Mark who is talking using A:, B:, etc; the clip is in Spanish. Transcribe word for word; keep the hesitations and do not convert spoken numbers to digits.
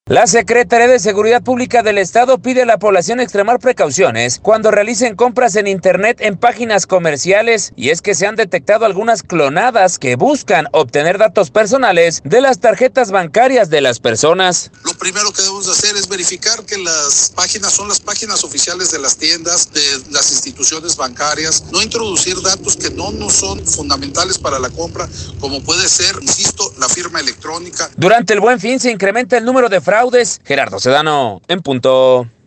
A: La Secretaría de Seguridad Pública del Estado pide a la población extremar precauciones cuando realicen compras en internet en páginas comerciales, y es que se han detectado algunas clonadas que buscan obtener datos personales de las tarjetas bancarias de las personas.
B: Lo primero que debemos hacer es verificar que las páginas son las páginas oficiales de las tiendas, de las instituciones bancarias, no introducir datos que no nos son fundamentales para la compra, como puede ser, insisto, la firma electrónica.
A: Durante el Buen Fin se incrementa el número de fraudes. Gerardo Sedano, en punto.